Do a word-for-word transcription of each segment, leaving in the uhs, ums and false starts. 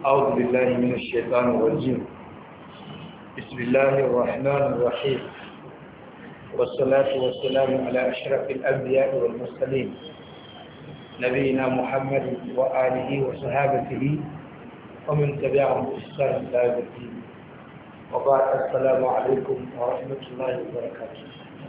أعوذ بالله من الشيطان الرجيم. بسم الله الرحمن الرحيم، والصلاة والسلام على أشرف الأنبياء والمرسلين نبينا محمد وآله وصحابته ومن تبعهم بإحسان إلى يوم الدين. وبعد، السلام عليكم ورحمة الله وبركاته.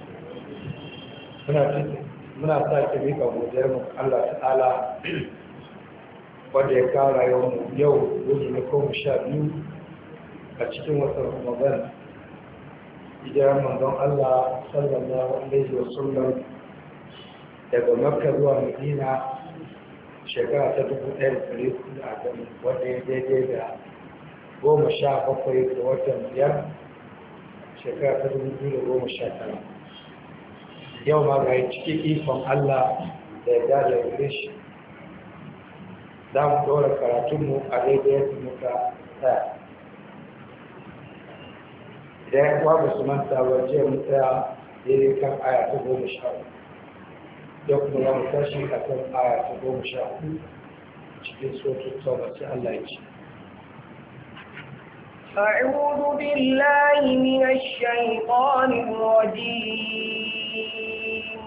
muna sake miƙa godiyar mu Allah ta'ala wanda ya kara yau wuri na goma sha biyu a cikin watan Ramadan. Hijirar manzon Allah sallallahu alaihi wa sallam daga Makka zuwa Madina shekara ta dubu ɗaya da ɗari hudu da arba'in, wanda ya daidai da goma sha bakwai ga watan biyar shekara ta dubu biyu da goma sha tara. Yau ma ga cikin ikon Allah da ya da gare shi za mu ɗora karatunmu a daidai yadda muka tsaya. Idan ya kuwa ba su manta ba, jiya mu tsaya daidai kan aya ta goma sha uku, yau kuma za mu tashi a kan aya ta goma sha uku cikin sotun tauba, sai Allah ya ce. أعوذ بالله من الشيطان الرجيم.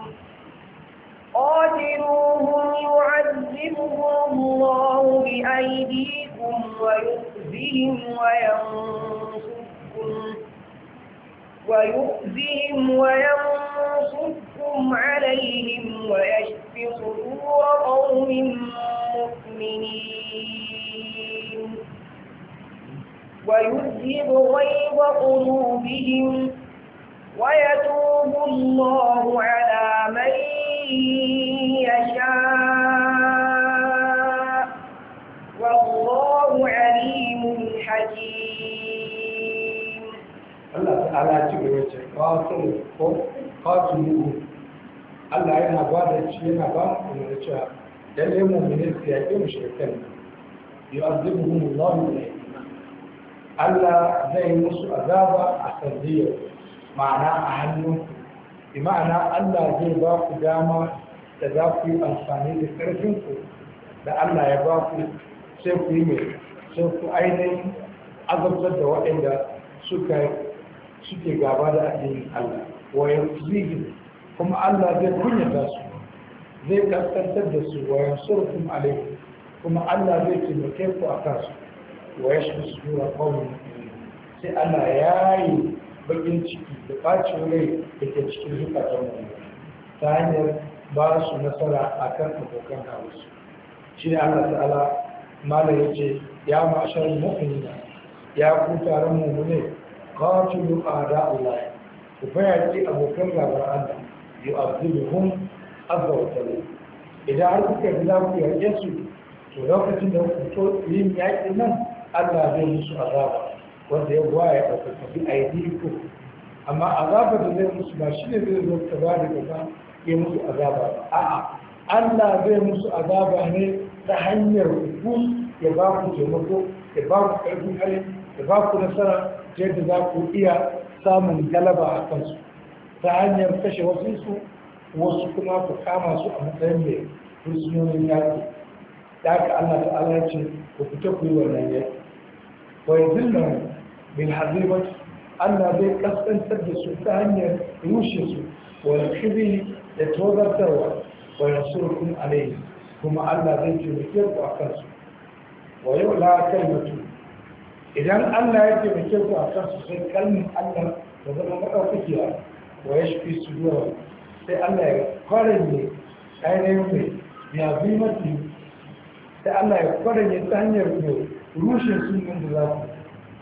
قاتلوهم يعذبهم الله بأيديكم ويخزهم وينصركم ويخزهم وينصركم عليهم ويشف صدور قوم مؤمنين ويذهب غيظ قلوبهم ويتوب الله على من يشاء والله عليم حكيم. الله تعالى تقول قاتل قاتلوه. الله yana ba da shi yana ba mu da cewa lalle mu'minin su yake mushrikan yu'azibuhum Allah bi Allah zai musu azaba a sanadiyar ma'ana a hannun, bi ma'ana Allah zai ba ku dama da za ku yi amfani da ƙarfinku da Allah ya ba ku, sai ku yi mai sai ku ainihin azabtar da waɗanda suka suke gaba da addinin Allah. Wayan zihin kuma Allah zai kunyata su, zai kaskantar da su. Wayan surfin alaikum kuma Allah zai taimake ku a kansu. Waya shi su tura kawai sai Allah ya yi bakin ciki da ɓacin rai da ke cikin zukatan mu ta hanyar ba su nasara a kan abokan hausu. Shi ne Allah ta'ala mala ya ce, ya ma'ashar mu'minina, ya ku taron mummune, qatilu a'da Allah, ku bayaki abokan gabar Allah, yu'adhibuhum azza wa jalla. Idan har kuka yi za ku yaƙe su, to lokacin da ku to yin yaƙin nan Allah zai musu azaba wanda ya waya da ku bi aidiku, amma azaba da zai musu ba shi ne zai zo ta ba da gaba ya musu azaba ba. A'a, Allah zai musu azaba ne ta hanyar ku, ya ba ku taimako, ya ba ku ƙarfin hali, ya ba ku nasara ta yadda za ku iya samun galaba a kansu ta hanyar kashe wasu su, wasu kuma ku kama su a matsayin mai fursunonin yaƙi. Da haka Allah ta'ala ya ce ku fita ku yi wannan yaƙi. Wa yadillahu bil hazibat, Allah zai kaskantar da su ta hanyar rushe su, wa yakhibi da tozartarwa, wa yansurukum alayhi kuma Allah zai taimake ku a kansu. Wa yau la kalmatu, idan Allah ya taimake ku a kansu sai kalmin Allah da zama madaukakiya. Wa yashfi sudura, sai Allah ya kwaranye ainihin mai ya bi mati, sai Allah ya kwaranye ta hanyar mai rushe sunan da za ku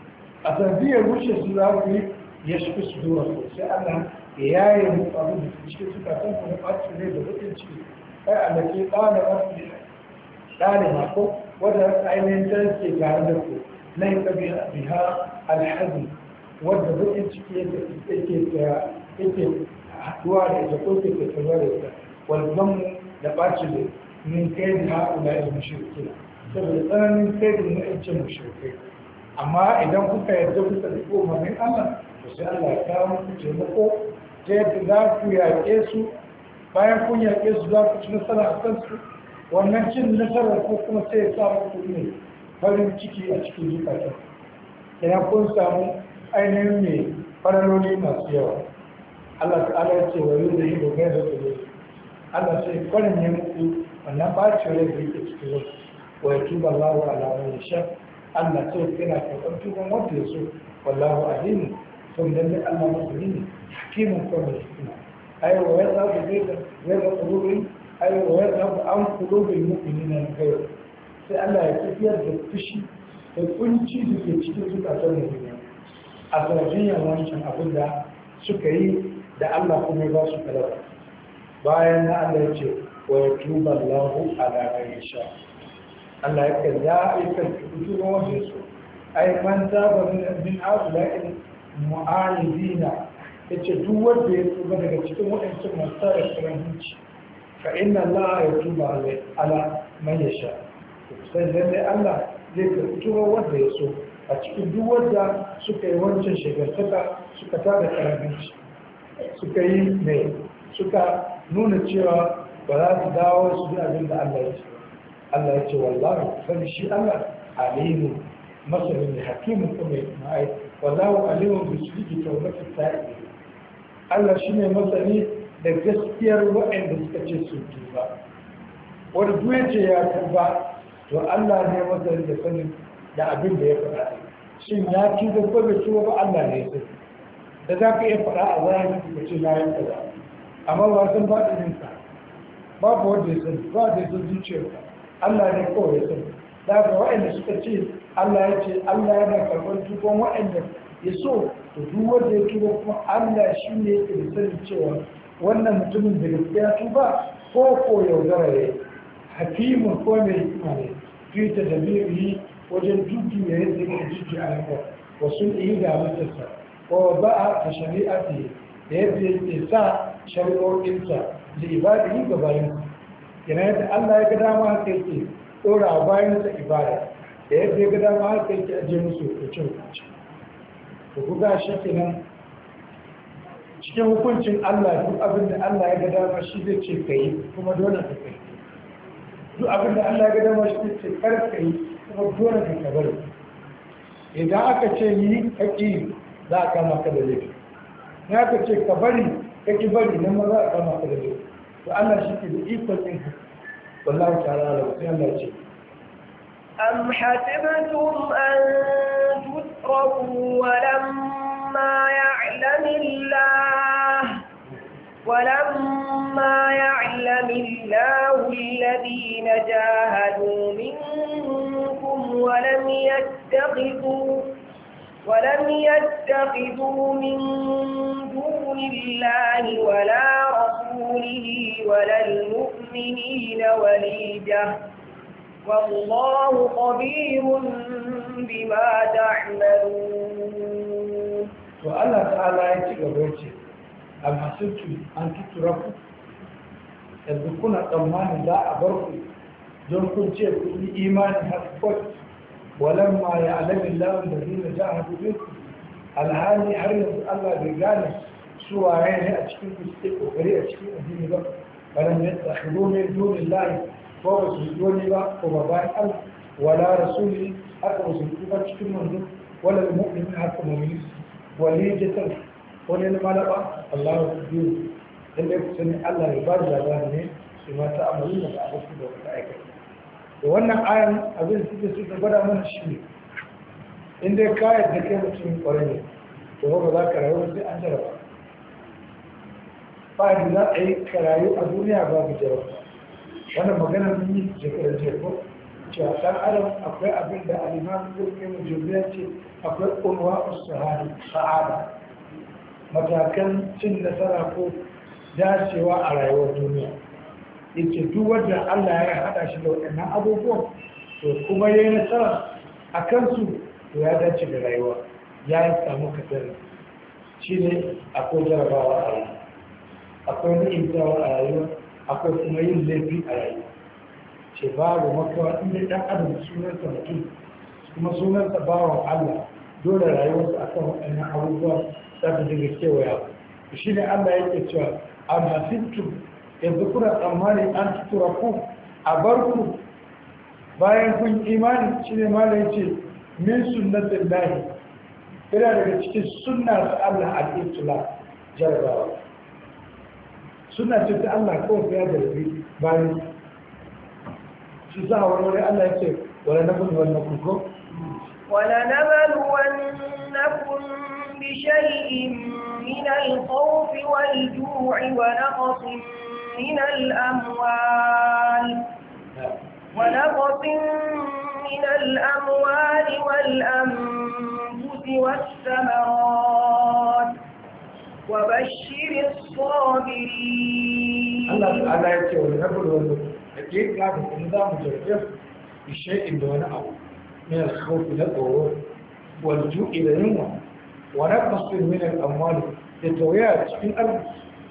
a sanadiyar rushe su za ku yi ya shi su zuwa sai Allah ya yaye mu abin da cikin suka san kuma ɓacin ne da bakin ciki. Ai Allah ke ɗana ɓarfi ɗane mako wadda ainihin ta ke tare da ku na yi ƙabi biha alhazi wadda bakin ciki yake haɗuwa da ita ko ke tattaruwa da ita walzanmu da ɓacin da min kai da ha'ula da mashirkina saboda tsananin kai da na'icin mashirkai. Amma idan kuka yarda kuka bi umarnin Allah, to sai Allah ya kawo muku taimako ta yadda za ku yaƙe su, bayan kun yaƙe su za ku ci nasara a kansu, wannan cin nasarar ko kuma sai ya sa muku ne farin ciki a cikin zukatan idan kun samu ainihin mai faraloli masu yawa Allah ta'ala ya ce wa yi da yi da gaisa da zai Allah sai kwarin ya muku wannan bacin rai da yake cikin wasu wa ya tuba Allahu ala man yasha Allah sai kira karɓar tuban wanda ya so wallahu alimu sun lalle Allah masani ne hakimin ko mai hikima ai wa ya zaɓi zai da zai da ƙulubin ai wa ya zaɓi an ƙulubin mu'minina na kai sai Allah ya tafiyar da fushi da kunci da ke cikin zukatan mu'mini a sanadiyyar wancan abin da suka yi da Allah kuma ya ba su talaba bayan na Allah ya ce wa ya tuba Allahu ala man yasha Allah ya kan ya aikan tuba wanda ya so ai man taba min min haula'il mu'alidina yace duk wanda ya tuba daga cikin waɗancan masu tsara karanci fa inna Allah ya tuba ala man yasha sai lalle Allah zai karɓi tuba wanda ya so a cikin duk wanda suka yi wancan shekartaka suka tada karanci suka yi mai suka nuna cewa ba za su dawo su bi abin da Allah ya ce Allah ya ce wallahu sani shi Allah alimu masarin da hakimin kuma ya ma'ai wallahu alimun bi sulki tawbati sa'i Allah shine masani da gaskiyar waɗanda suka ce su tuba wanda duk ya ce ya tuba to Allah ne masani da sanin da abin da ya faɗa shin ya tuba ko bai tuba ba Allah ne ya sani da za ka iya faɗa a zahiri ka ce na yin kaza amma ba san baɗininka babu wanda ya sani ba da ya san zuciyarka Allah ne kawai ya sani da ga waɗanda suka ce Allah ya ce Allah yana karɓar tuban waɗanda ya so to duk wanda ya tuba kuma Allah shi ne yake da sani cewa wannan mutumin da gaskiya tuba ko ko yaudara ya hakimin ko mai hikima ne fita da biyu wajen jujjuya yadda yake jujjuya a yanka wasu iya da mutarsa ko ba a shari'ati da yadda yake sa shari'o'insa da ibadihi ga bayansa yana yadda Allah ya ga dama haka yake ɗora bayansa ibada da yadda ya ga dama haka yake ajiye musu hukuncin hukunci to ku ga shi kenan cikin hukuncin Allah duk abin da Allah ya ga dama shi zai ce ka yi kuma dole ka kai duk abin da Allah ya ga dama shi zai ce kar ka yi kuma dole ka ka bari idan aka ce yi ka ƙi za a kama ka da laifi in aka ce ka bari ka ƙi bari nan ma za a kama ka da laifi to Allah shi ke da ikon ɗin wallahu ta'ala ala sai Allah ce أم حسبتم أن تتركوا ولما يعلم الله ولما يعلم الله الذين جاهدوا منكم ولم يتخذوا ولم يتخذوا من دون الله ولا رسوله ولا المؤمنين وليجة والله خبير بما تعملون. والله تعالى يتقبل am hasibtu an tuturaku yanzu kuna tsammanin za a bar ku don kun ce ku yi imani har kawai walan ma ya alamin lawan da zina ja a ku alhali har yanzu Allah bai gane su waye ne a cikin ku suke kokari a cikin addini ba balan ya tsakhiru min dunillahi ko ba su doni ba ko ba bayan Allah wala rasuli haka ba su ba cikin manzo wala mu'minin haka mu'minin walijatan wani na malaba Allah ya biyu inda ku sani Allah ya ba da labari ne su ma ta amalu da abokan da kuka aikata da wannan ayan abin suke su da gwada mana shi ne inda ka yadda kai mutum kwarai ne to ba za ka rayu sai an jaraba ba da za a yi ka rayu a duniya babu jaraba wannan magana mun yi shekarar jiya ko cewa dan adam akwai abin da aliman zurfi mu jubiya ce akwai unwa sa'ada matakan cin nasara ko dacewa a rayuwar duniya yake duk wanda Allah ya haɗa shi da waɗannan abubuwan to kuma ya yi nasara a kansu to ya dace da rayuwa ya yi samu kasar shi ne akwai jarabawa a rayuwa akwai ni'imtawa a rayuwa akwai kuma yin laifi a rayuwa ce babu makawa inda ɗan adam sunansa mutum kuma sunansa bawan Allah dole rayuwarsa akan waɗannan abubuwa za ta dinga kewaya shi ne Allah yake cewa a masittu yanzu kuna tsammani an tutura ku a bar ku bayan kun imani shi ne ma da ya ce min sunnatin lahi yana daga cikin sunna ta Allah al-ibtila jarabawa sunna ce ta Allah kawai ya jarabi bayan shi za a wani Allah ya ce wala nabul wala kuko wala nabluwannakum bi shay'in min al-khawf wal-ju'i wa naqsin min al-amwal ونقص من الأموال والأنفس والثمرات وبشر الصابرين الله تعالى يقول ونقول ونقول قاعد النظام جرجف بشيء دون أمر من الخوف إلى الضرور والجوع إلى اليوم ونقص من الأموال لتويات في الأرض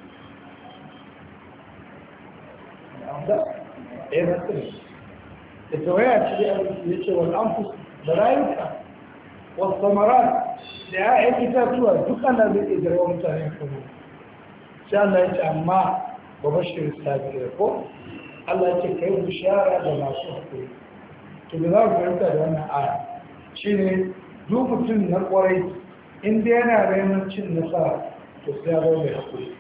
إيه مثلا التويات اللي والأنفس بلايك والثمرات لأعين إتاتوا دقنا بالإدراء ومتانين كمان شاء الله يتعمى وبشر السابقين الله يتكيب بشارة بما صحبه تبذار فهمت لأنها آية شيني دوبتن نقوري إن دينا رينا تشن نصار تسياروا بحقوق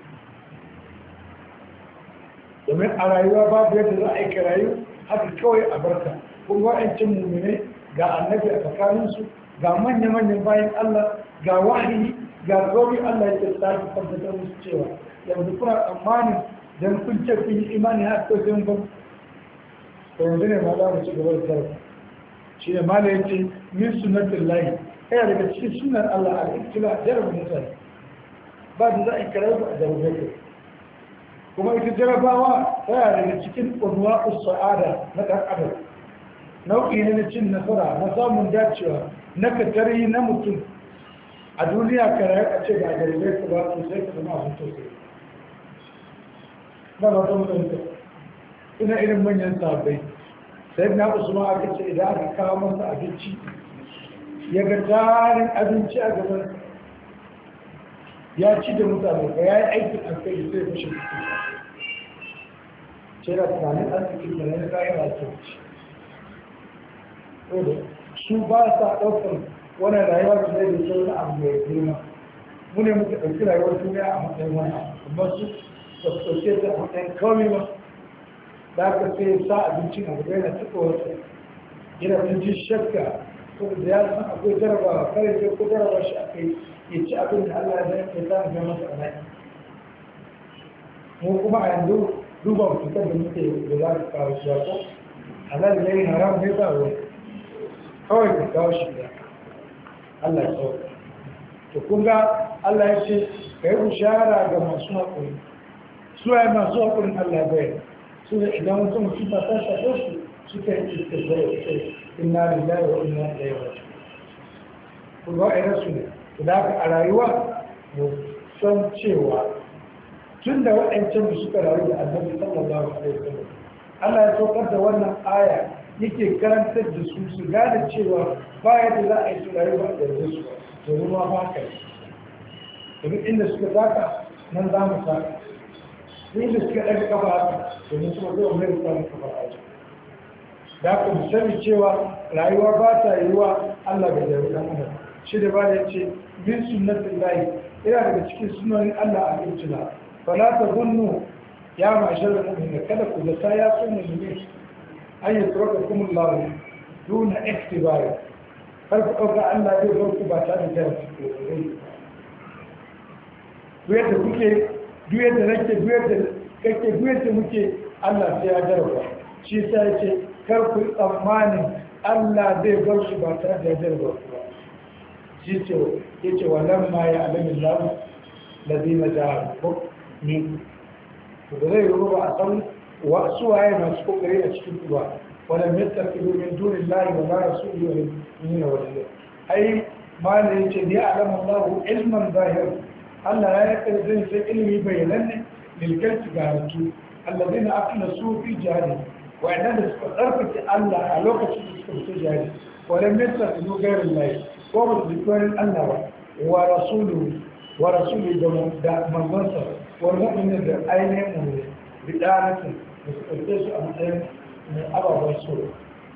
domin a rayuwa babu yadda za a yi rayu haka kawai a barka kun wa'ancin mummune ga annabi a tsakaninsu ga manya-manyan bayan Allah ga wahayi ga zobi Allah ya ce ta fi tabbatar musu cewa yanzu kuna tsammanin don kun ce kun yi imani har ko sai mun to yanzu ne ma za mu ci gaba da sarrafa shi ne mala ya ce min sunnatin lahi ɗaya daga cikin sunan Allah a iktila a jarabar mutane ba da za a yi karatu a jarabar kai kuma ita jarabawa tana daga cikin ƙunwa sa'ada na ɗan adam nau'i ne na cin nasara na samun dacewa na katari na mutum a duniya ka rayu a ce ga jarabai ka ba su sai ka zama abin sosai na ba ta mutunta ina irin manyan sabbai sai na usman aka ce idan aka kawo masa abinci ya ga tarin abinci a gaban ya ci da mutane ba ya yi aikin alkai sai fashe kuka ce da tunanin arzikin da na yi kayan alkai su ba sa ɗaukar wani rayuwa da zai da sauran abu mai girma mu ne muka ɗauki rayuwar duniya a matsayin wani abu kuma su ba su ɗauke ta a matsayin kawai ba da aka sai sa abincin abu da yana tuka wata yana ta ji shakka saboda ya san akwai jarabawa kare sai ko jarabawa shi aka yi ya ci abin da Allah ya zai ta mu masa a nai mu kuma a yanzu duba fitar da muke da za ka kawo shi ko halal ne haram ne ba wai kawai ka kawo shi da Allah ya sauka to kun ga Allah ya ce ka yi bishara ga masu haƙuri su ya masu haƙurin Allah bai su ne idan wata mutum ta ta shafe su suka yi iska zai ce inna lillahi wa inna ilaihi raji'un kun ga irin su ne da haka a rayuwa mu san cewa tun da waɗancan da suka rayu da annabi sallallahu alaihi wasallam Allah ya saukar da wannan aya yake karantar da su su gane cewa ba yadda za a yi su rayu ba da su domin ma ba ka yi domin inda suka taka nan za mu taka inda suka ɗaga kafa haka domin kuma zai mai rufa mu kafa a wajen da haka mu sani cewa rayuwa ba ta yiwuwa Allah bai jaru ɗan adam shi da ba da ya ce bin sunnatin layi yana daga cikin sunanin Allah a kirkina fala ta gunnu ya mashar da mu'minin kada ku zata ya sunna ne an yi turaka kuma lawo duna iktibari har ku ɗauka Allah zai bar ku ba tare da jarabta duk yadda kuke duk yadda nake duk yadda kake duk yadda muke Allah sai ya jarabta shi sa ya ce kar ku tsammanin Allah zai bar shi ba tare da jarabta ba shi ce ya ce wa nan ma ya alamin lawo lazina jahar ne da zai yi ba a san suwaye masu kokari a cikin kuwa wadda yattakilu min dunin lahi wa mara su yi wani nuna wajen ai ma da ya ce ni a alamun lahu ilman zahir Allah ya yi zai sai ilimi bayanan ne lilkarci ga halittu allazi na afina su fi jihadi wa'annan da suka tsarkake Allah a lokacin da suka fito jihadi wadda yattakilu gairin lahi ko ba su zikwarin Allah ba wa rasulu wa rasulu da manzansa wa mu'minin da ainihin mu bidanatin da su ɗauke su a matsayin mai ababen so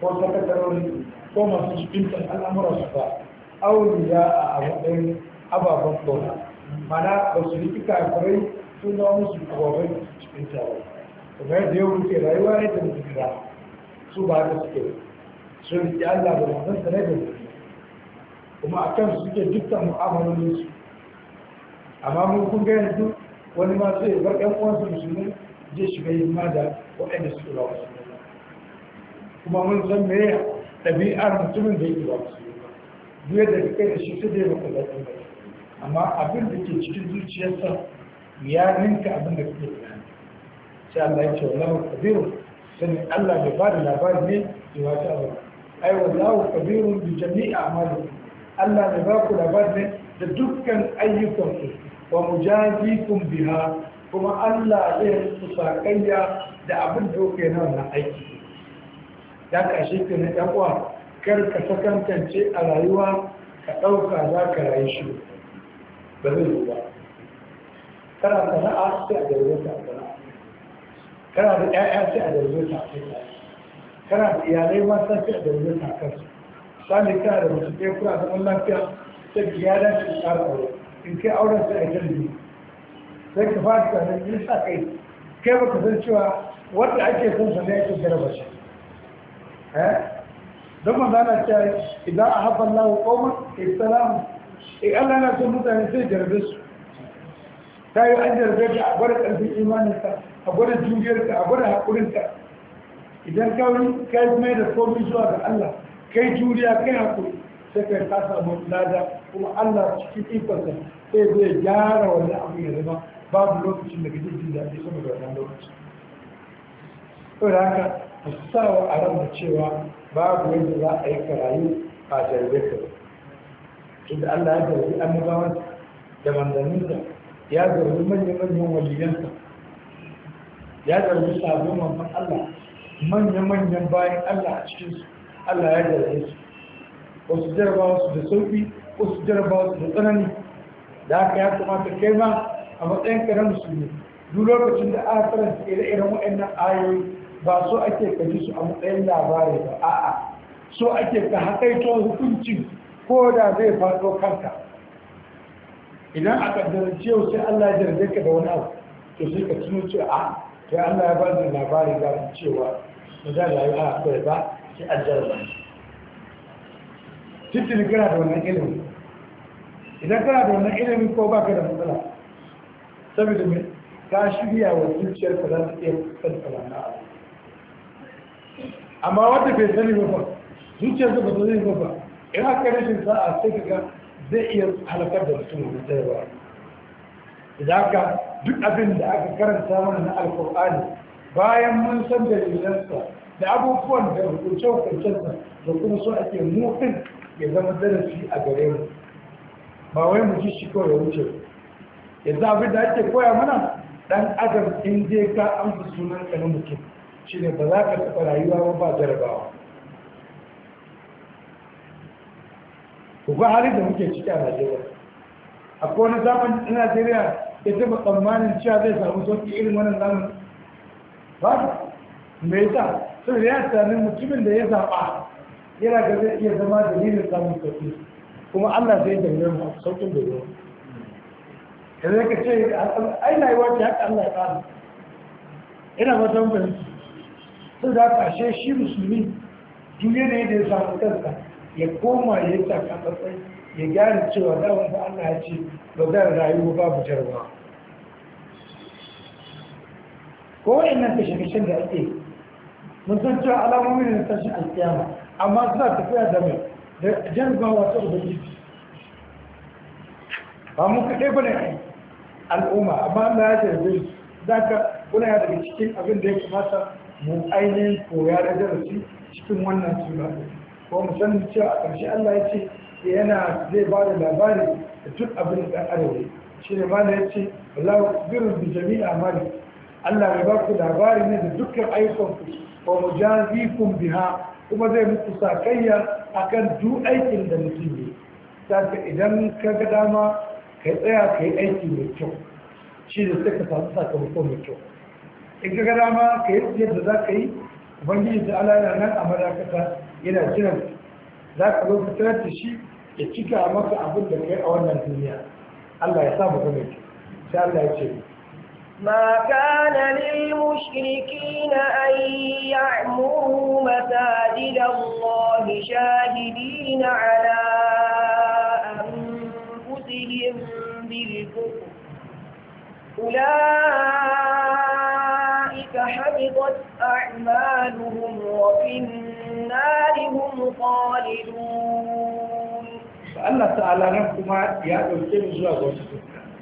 ko sakatarori ko masu cikin al'amuransu ba auliya a matsayin ababen kona mana ba su riki kafirai sun zama musu ababen cikin taro kuma yadda yau muke rayuwa yadda muke kira su ba da suke sun riki Allah da wannan sanar da mutum kuma a kan suke dukkan mu'amalolinsu amma mun kun ga yanzu wani ma sai bar ɗan uwansu musulmi zai shiga yin ma da waɗanda suke ba wasu kuma mun san me ɗabi'ar mutumin da yake ba wasu duk yadda ka kai da shi sai dai baka zaɓi ba amma abin da ke cikin zuciyarsa ya ninka abin da kake tunani sai Allah ya ce wallahu kabiru sani Allah bai ba da labari ne da wata abu ai wallahu kabiru bi jami'i a'malikum Allah bai ba ku labari ne da dukkan ayyukanku wa mujazikum biha kuma Allah zai ku sakayya da abin da kuke na wannan aiki da ka shi ke na ɗan uwa kar ka sakantance a rayuwa ka ɗauka za ka rayu shi ba zai yi ba kana sana'a sai a daure ta sana'a kana da ƴaƴa sai a daure ta a kana da iyalai mata sai a daure ta kansu sani kana da mutum ɗaya kuna zaman lafiya sai ka ya dace ka ƙara aure in kai auren sai a jirgi sai ka fara tsanin yin sa kai kai baka san cewa wanda ake son sa ne ake jaraba shi don manzo ana cewa idan a haɓar lawo ƙoma istalamu in Allah na son mutane sai jarabe su ta yi an jarabe ka a gwada ƙarfin imaninka a gwada juriyarka a gwada haƙurinka idan kawai ka yi mai da komi zuwa ga Allah kai juriya kai haƙuri sai kai ka samu lada kuma Allah cikin ikonsa sai zai gyara wani abu ya zama babu lokacin da gaji jin daɗi sama da wannan lokaci. Ko da haka a sawa a ran da cewa babu yadda za a yi karayu a jarabe ka inda Allah ya jarabi annabawan da manzanninsa ya jarabi manya-manyan waliyansa ya jarabi sabon manzan Allah manya-manyan bayan Allah a cikinsu Allah ya jarabe su wasu jarabawa su da sauƙi wasu jarabawa su da tsanani da haka ya kamata kai ma a matsayin karen musulmi duk lokacin da aka karanta ire-iren waɗannan ayoyi ba so ake ka ji su a matsayin labari ba a'a so ake ka haƙaito hukuncin ko da zai faɗo kanka idan a ƙaddarance yau sai Allah ya jarge ka da wani abu to sai ka tuno cewa a to Allah ya ba da labari ga cewa ba za da yi a kawai ba sai an jarba cikin kana da wannan ilimin idan kana da wannan ilimin ko baka da matsala saboda mai ka shirya wa zuciyarka za ta iya fuskantar na abu amma wanda bai sani ba ba zuciyarsa ba ta zai ba ba in aka rashin sa'a sai ka ga zai iya halakar da mutum wani tsaye ba idan aka duk abin da aka karanta mana na alkur'ani bayan mun san dalilansa da abubuwan da hukunce-hukuncensa da kuma so ake mufin ya zama darasi a gare mu ba wai mu ji shi kawai ya wuce yanzu abin da ake koya mana dan adam in je ka amsa sunan ka na mutum shi ne ba za ka taɓa rayuwa ba ba jarabawa ku ga halin da muke ciki a najeriya akwai wani zaman in najeriya ya taɓa tsammanin cewa zai samu sauƙi irin wannan zamani ba me yasa saboda ya tunanin mutumin da ya zaɓa yana ga zai iya zama dalilin samun sauƙi kuma allah zai dangane mu sauƙin da yau yanzu ka ce ai na yi wace haka allah ya ƙara ina ba ta mutane sau da haka ashe shi musulmi duk yanayi da ya samu kansa ya koma ya yi takatsai ya gyara cewa da wanda Allah ya ce ba zai rayu babu jarwa ko wa'annan kashe-kashen da ake mun san cewa alamomin da tashin alkiyama amma suna tafiya da mai da jarbawa ta ubangiji ba mu kaɗai ba ne al'umma amma Allah ya jarbe su za ka kuna ya daga cikin abin da ya kamata mu ainihin koya da darasi cikin wannan sura ko mu san cewa a ƙarshe Allah ya ce yana zai ba da labari da duk abin da ɗan arewa shi ne ma da ya ce wallahu birnin bi jami'a mali Allah ya ba ku labari ne da dukkan ayyukanku wa mujazikum biha kuma zai muku sakayya akan duk aikin da mutum yi saka idan ka ga dama ka tsaya ka yi aiki mai kyau shi da sai ka samu sakamako mai kyau in ka ga dama ka yi yadda za ka yi ubangiji ta ala yana nan a madakata yana jiran za ka zo fitar da shi ya cika maka abin da kai a wannan duniya Allah ya sa mu gane ki sai Allah ya ce ما كان للمشركين أن يعمروا مساجد الله شاهدين على أنفسهم بالكفر أولئك حبطت أعمالهم وفي النار هم خالدون فالله تعالى نفسما يأتي الكلمة زوا غوثة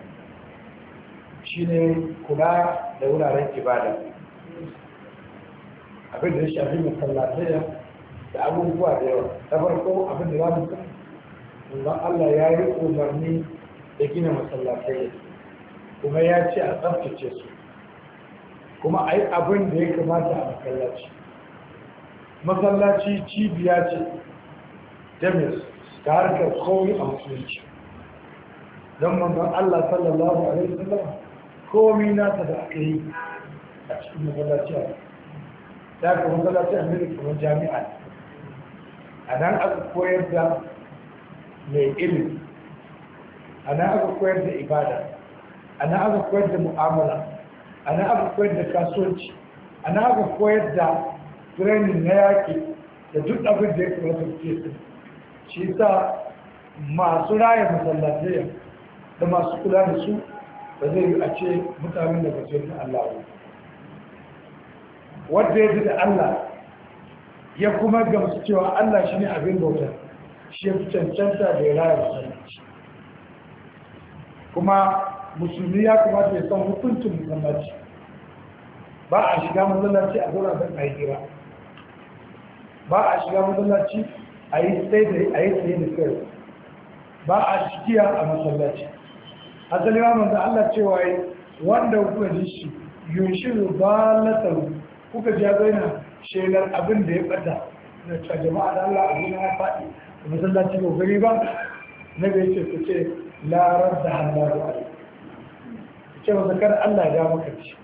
shine kula da wuraren ibada abin da ya shafi masallatai da abubuwa da yawa ta farko abin da za mu san Allah Allah ya yi umarni da gina masallatai kuma ya ce a tsaftace su kuma a yi abin da ya kamata a masallaci masallaci cibiya ce jamis ta harkar kowai a musulunci don manzon Allah sallallahu alaihi wasallam komi nasa da aka yi a cikin masallaci da aka masallaci a mili kamar jami'a a nan aka koyar da mai ilimi a nan aka koyar da ibada a nan aka koyar da mu'amala a nan aka koyar da kasuwanci a nan aka koyar da training na yaƙi da duk abin da ya kamata ke su shi sa masu raya masallatai da masu kula da su ba zai yi a ce mutanen da ba su yi Allah ba wadda ya ji da Allah ya kuma gamsu cewa Allah shi ne abin bauta shi ya fi cancanta da ya raya masallaci kuma musulmi ya kamata ya san hukuncin masallaci ba a shiga masallaci a zauna don a yi hira ba a shiga masallaci a yi tsaye da kai ba a shigiya a masallaci asali ma manzo Allah cewa yi wanda kuka ji shi yunshiru balatan kuka ji ya zaina shelar abin da ya bada na ta jama'a da Allah abin ya faɗi da masallaci ko gari ba na bai ce ku ce larar da hannaru a yi ce masa kar Allah ya maka ci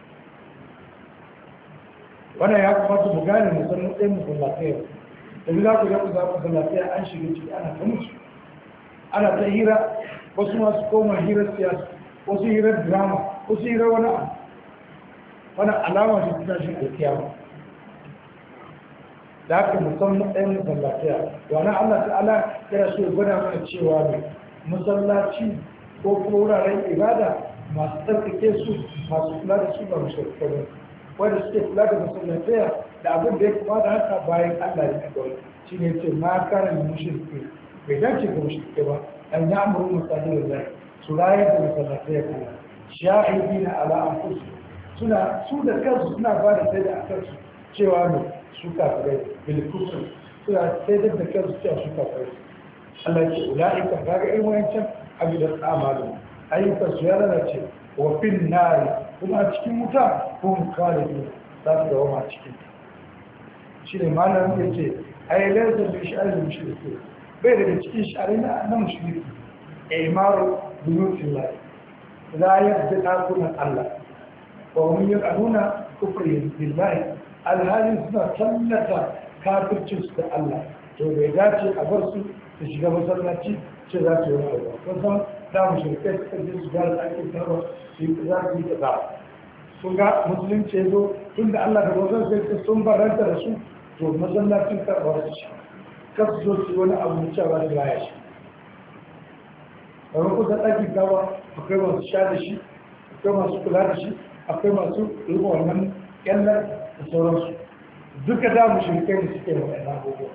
wannan ya kamata mu gane musamman ɗaya masallatai da za ku ga ku za ku masallatai an shiga ciki ana ta musu ana ta hira wasu masu koma hirar siyasa wasu hirar drama wasu hirar wani abu wani alama su ta shi ɗaukiya ba da haka musamman ɗayan masallatiya wani Allah ta'ala yana so ya gwada mana cewa ne masallaci ko kuma wuraren ibada masu tsarkake su masu kula da su ba mashirka ba wanda suke kula da masallatiya da abin da ya kuma da haka bayan Allah ya kawai shi ne ce ma kare mushirki bai dace ga mushirki ba أن يعمروا مساجد الله سراية المسلسية كلها شاهدين على أنفسهم سنة سنة كذا سنة بعد سيدة أكثر شوانو سكا فريد بالكسر سنة سيدة كذا سنة سكا فريد الله يقول أولئك فاقع الموينشا عبدت أعمالهم أي تسوير لك وفي النار هم أتكي متى هم خالدون تابد هم أتكي شيء ما لم يجي أي لازم بإشعار المشركين bai daga cikin shari na mushriki imaru buyutin lai rayar da ɗakunan Allah ba wani yin nuna kufurin billahi alhali suna tallata kafircinsu da Allah to bai dace a bar su su shiga masallaci ce za su yi wani abu kun san da mushrikai suka je su gara ɗakin tarwa su yi za su yi kaza sun ga musulunci ya zo tun da Allah da wasan sai sun baranta da su to masallacin karɓar su kasu zo su wani abu da cewa da baya shi wani kusa ɗaki gawa akwai masu sha da shi akwai masu kula da shi akwai masu rufe wannan ƙyallar da sauransu duka da mu shirkai da suke wa ɗan abubuwa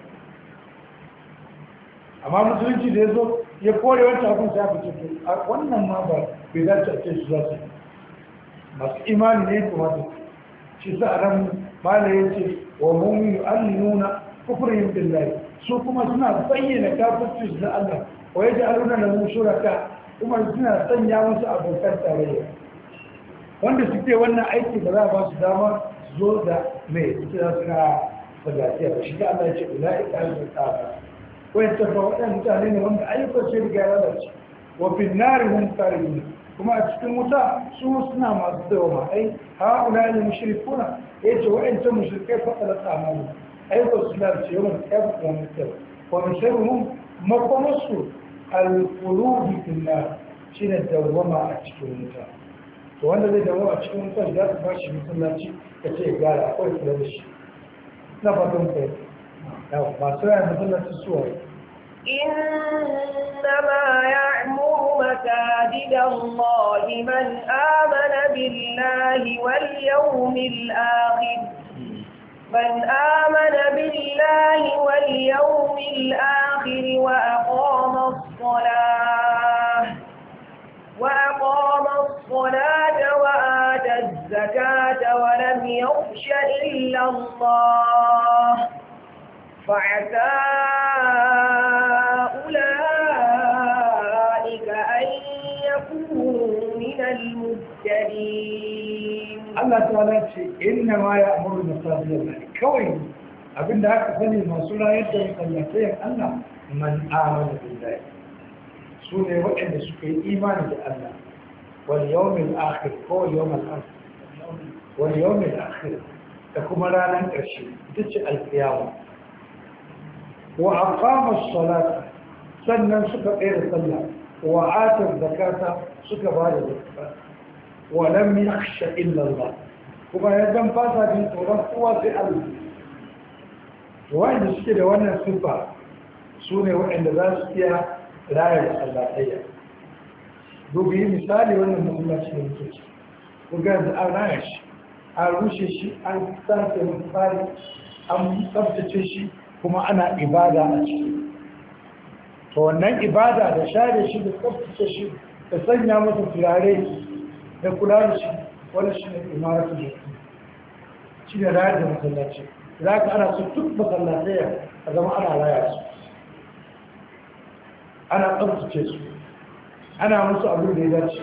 amma musulunci da ya zo ya kore wancan abin sai aka ce a wannan ma ba bai dace a ce su za su masu imani ne kuma da shi sa a nan mala ya ce wa mummi yu'allinuna kufrihim billahi su kuma suna bayyana kafirci da Allah wa yaj'aluna lahu shuraka kuma suna sanya musu abokan tarayya wanda suke wannan aiki ba za a ba su dama zo da mai ita za su na fagatiya ba shi da Allah ya ce ula'ika al-mutaqa wa yattafa wadan mutane ne wanda ayyukan su riga ya lalace wa fi nari hum kharijun kuma a cikin wuta su suna masu dawama ai ha ula ne mushrikuna yace wa'anta mushrikai fa kala tsamani ai ba su da cewa kafin wannan sai wa mushrihum makomasu al-qulubi fil nar shine dawama a cikin wuta to wanda zai dawo a cikin wutar za su bashi masallaci ka ce gara akwai kula da shi na fatan kai yau masu yaya masallaci suwa إنما يعمر مساجد الله من آمن بالله واليوم الآخر من آمن بالله واليوم الآخر وأقام الصلاة وأقام الصلاة وآتى الزكاة ولم يخش إلا الله فعسى أولئك أن يكونوا من المهتدين. الله تعالى إنما يأمر المساجد الله كوي abinda aka sani masu rayar da masallatai Allah man amana billahi su ne waɗanda suka yi imani da Allah wal yawmil akhir ko yawmil akhir wal yawmil akhir da kuma ranar ƙarshe ita ce alƙiyama wa aqama as-salata sannan suka tsaya sallah wa ata zakata suka ba da zakata wa lam yakhsha illa Allah kuma ya dan fasa din tsoron kowa sai Allah wanda suke da wannan sifa su ne waɗanda za su iya raya da sallatayya dubi misali wannan masallaci da muke ci ku ga da an raya shi an rushe shi an sace masa tsari an tsabtace shi kuma ana ibada a ciki to wannan ibada da share shi da tsabtace shi da sanya masa turare da kula da shi wani shi ne imaratu da shi ne raya da masallaci za ka ana su duk masallatayya a zama ana raya su ana tsabtace su ana musu abin da ya dace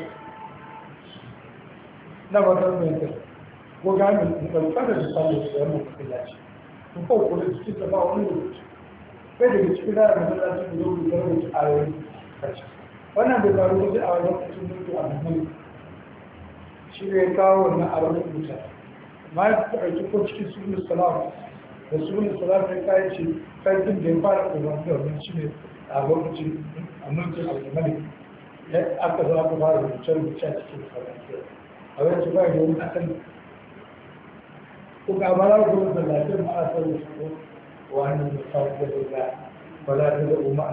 na batar mai kai ko gami ɗaukar da misali da wannan masallaci kun kawo kula cikin ta ba wani rubutu kai daga cikin rayar masallaci da zai rubuta rubuta a yau karshe wannan bai faru wajen a wajen kucin rubutu a muhammadu shi ne ya kawo wannan a wani rubuta ma ya fi ɗauki ko cikin sunan salam da sunan salam ya kayan ce karfin da ya fara ƙoƙon da wani shi ne a lokacin amincin al'amari aka zo aka fara rubuce-rubuce a cikin faransa a wani ci bayan yawon akan ko ga bara ko da lafiyar ma'asar da su wani da sauƙi da ga wala da da umar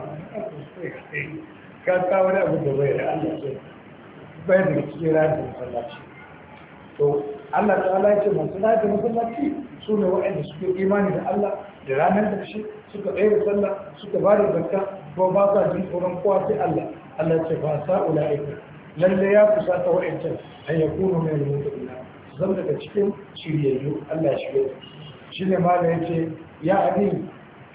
ka kawo wani abu da bai da allah ce bai daga cikin rayar masallaci to allah ta'ala ya ce masu rayar da masallaci su ne waɗanda suke imani da allah da ranar ƙarshe suka tsaye da sallah suka ba da zakka ko ba sa jin tsoron kowa sai Allah Allah ce fa sa ulaika lalle ya kusa ta wa'ancan an yakunu min al-muttaqin zan daga cikin shiryayyu Allah ya shirye shine ma da yace ya ani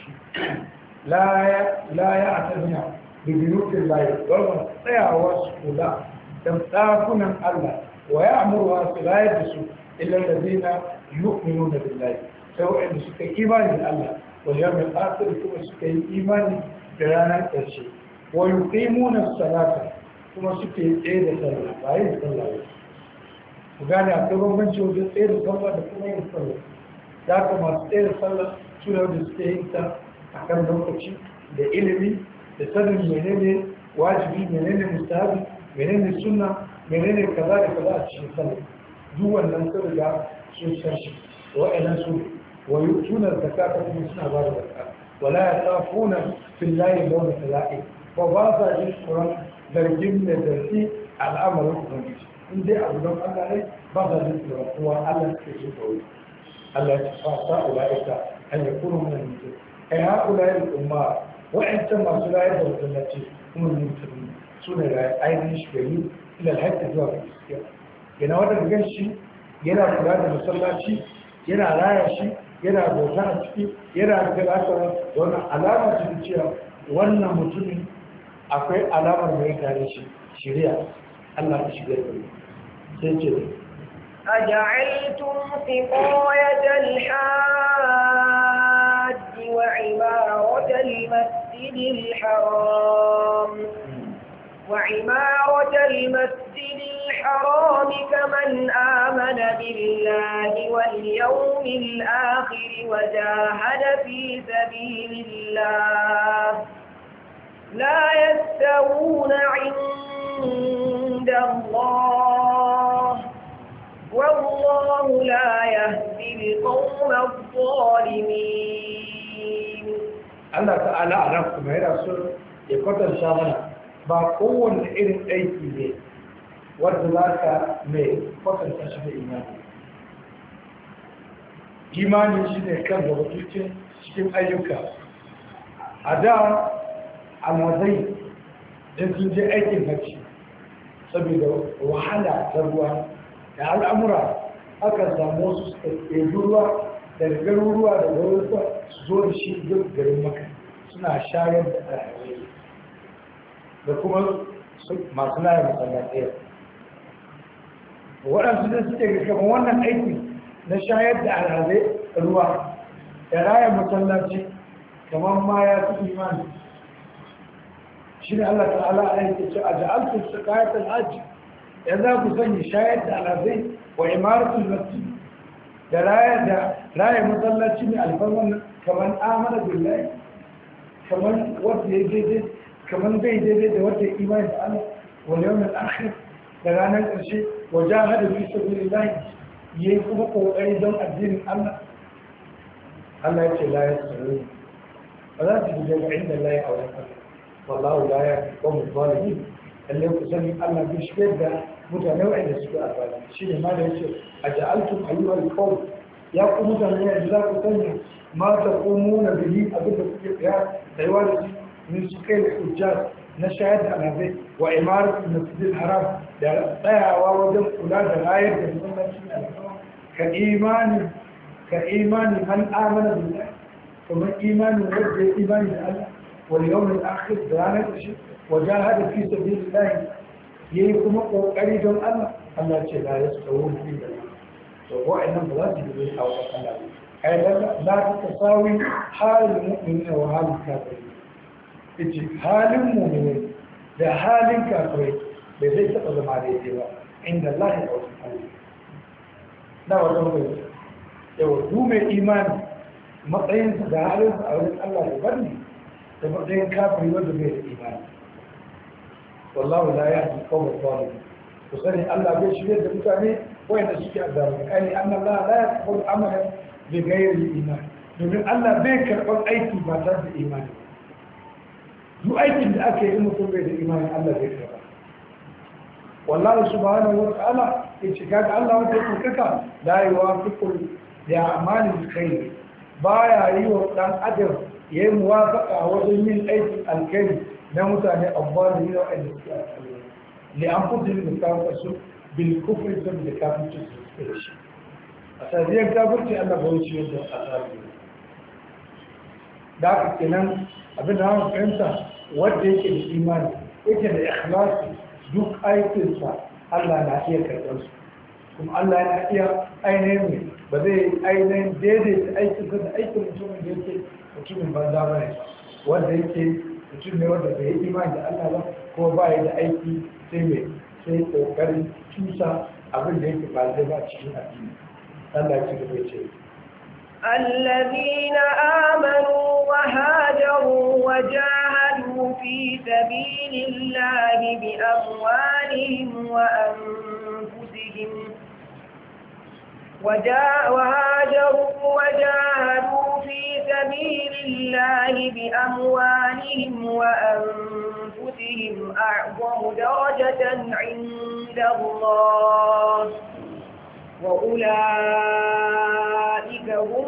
la ya la ya atabina bi biyutil lahi wa tsayawa su kula da tsakunan Allah wa ya'muru su la yadsu illa alladhina yu'minuna billahi sai wa'anda suka imani da Allah wal yawmil akhir kuma suka yi imani da ranar ƙarshe wa yuqimuna salata kuma suke tsaye da sallah ba yin sallah ba ku gane akwai bambanci wajen tsaye da sallah da kuma yin sallah da haka masu tsaye da sallah su ne wanda suke yin ta a kan lokaci da ilimi da sanin menene wajibi menene mustahabi menene sunna menene kaza da kaza a cikin sallah duk wannan sun riga sun san shi wa'annan su wa yutuna zakata kuma suna ba da zakata ولا يخافون في الله لومة لائم وبعض القرآن درجين درسي الأمر الخارجي إن دي أبدون الله لي بعض القرآن هو الله كيسوه الله يتفاصى أولئك أن يكونوا من المسلمين أي هؤلاء الأمار وإن تم سلاية التي هم المسلمين سنة أيضا شبهين إلى الحد الجواب الإسكير yana wata gan shi yana kula da masallaci yana raya shi yana bauta a ciki yana da galakar wannan alama ce da cewa wannan mutumin akwai alamar mai tare shi shirya Allah ta shigar da sai ce أجعلتم سقاية الحاج وعمارة المسجد الحرام وعمارة المسجد الحرام كمن آمن بالله واليوم الآخر وجاهد في سبيل الله لا يستوون عند الله والله لا يهدي القوم الظالمين. الله تعالى أعلمكم يا رسول يقتل شامنا باقوة إذن أيكي لي وذلك مي قتل تشبه إيماني إيماني شيء كان بوجودين شيء أيوكا أدا alhazai da sun je aikin hajji saboda wahala ta ruwa da al'amura aka samu wasu suka ɗebi ruwa daga garuruwa da garuruwa su zo da shi duk garin maka suna shayar da alhazai da kuma masu layar masallatai waɗansu da suke ga kamar wannan aiki na shayar da alhazai ruwa da raya masallaci kamar ma ya fi imani shi ne Allah ta'ala a yake ce a ja'altu sakayatul hajj yanzu ku sanya shayar da alazai wa imaratul masjid da raya da raya masallaci ne alfarman kamar amana billahi kamar wanda ya daidai kamar bai daidai da wanda ya imani da Allah wal yawmil akhir da ranar ƙarshe wa jahada fi sabilillah yayi kuma kokari don addinin Allah Allah ya ce la yasru ba za su je ga inda Allah ya aure ka والله لا يقوم الظالمين اللي يقسم الله بشدة متنوع لسوء الظالمين شيء ما ليس أجعلتم أيها القوم يقوم متنوع جزاك ثانية ما تقومون به أبدا في القيام حوالي من سكيل الحجاج نشاهد على ذلك وإمارة المسجد الحرام لا ووجد أولاد الآية كإيمان كإيمان من آمن بالله ومن إيمان وجه إيمان بالله واليوم الآخر درانا وجاهد في سبيل الله يكون قريبا الله الله لا يستوون في الله وهو إنما لا تجد أو الله أي لا تتساوي حال المؤمنين وحال الكافرين إذا حال المؤمنين ده حال الكافرين بذي تقدم عليه عند الله أو سبحانه لا وجود يوم إيمان مطعين ده حال الله يبني da matsayin kafin wanda bai da imani wallahu la yahdi qawm adh-dhalimin to sani Allah bai shirye da mutane wanda suke azzalimi kai anna Allah la yaqbul amalan bi ghayri iman domin Allah bai karban aiki ba tare da imani duk aikin da aka yi mutum bai da imani Allah bai karba wallahi subhanahu wa ta'ala yace kaga Allah wanda ya kuka la yuwafiqul li a'malil khair baya yi wa dan adam ya yi muwafaka wajen yin aikin alkhairi na mutane abubuwan da waɗanda suke alkhairi ne an kudin da kawo su bil kufri saboda kafirci su suke da shi a sarriyar kafirci Allah ba wuce yadda a tsari da aka kenan abin da hannun fahimta wadda yake da imani yake da ikhlasi duk aikinsa Allah na iya karɓar su kuma Allah yana iya ainihin ba zai ainihin daidaita aikinsa da aikin mutumin da yake mutumin banza ba ne wanda yake mutum ne wanda bai yi imani da Allah ba ko ba ya da aiki sai mai sai kokarin cusa abin da yake ba zai ba cikin addini Allah ya ci gaba ce الذين آمنوا وهاجروا وجاهدوا في سبيل الله بأموالهم وأنفسهم وهاجروا وجاهدوا في سبيل الله بأموالهم وأنفسهم أعظم درجة عند الله وأولئك هم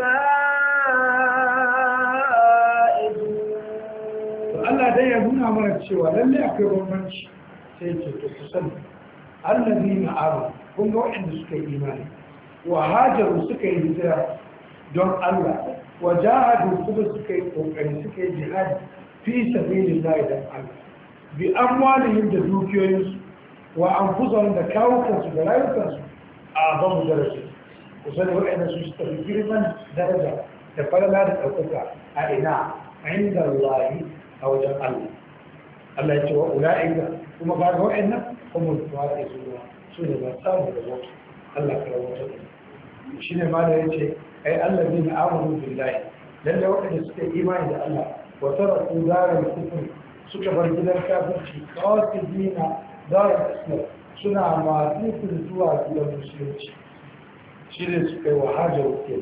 الفائزون. الله ده يقول أمر الشيوى لن يأكلوا منش سيجد تسلم الذين آمنوا هم واحد سكي إيماني وهاجروا سكي هجرة دون الله وجاهدوا كل سكي وكان سكي جهاد في سبيل الله دفعا بأموالهم دوكيوس وأنفسهم دكاوكس ولايكس أعظم درجة وصلوا وإحنا سنستغفر من درجة تفعل لا تتوقع أئنا عند الله أو جمع الله Allah ya ce wa ula'ika kuma ga ga wa'annan kuma tuwaɗe su ruwa su ne ba samu da wata Allah ka rawata da shi ne ma da ya ce ai Allah zai na amuru billahi lalle waɗanda suka yi imani da Allah wa taraku daral kufr suka bar gidan kafirci qasidina daral islam suna masu zuwa gidan musulunci shi ne suka yi wa hajaru ke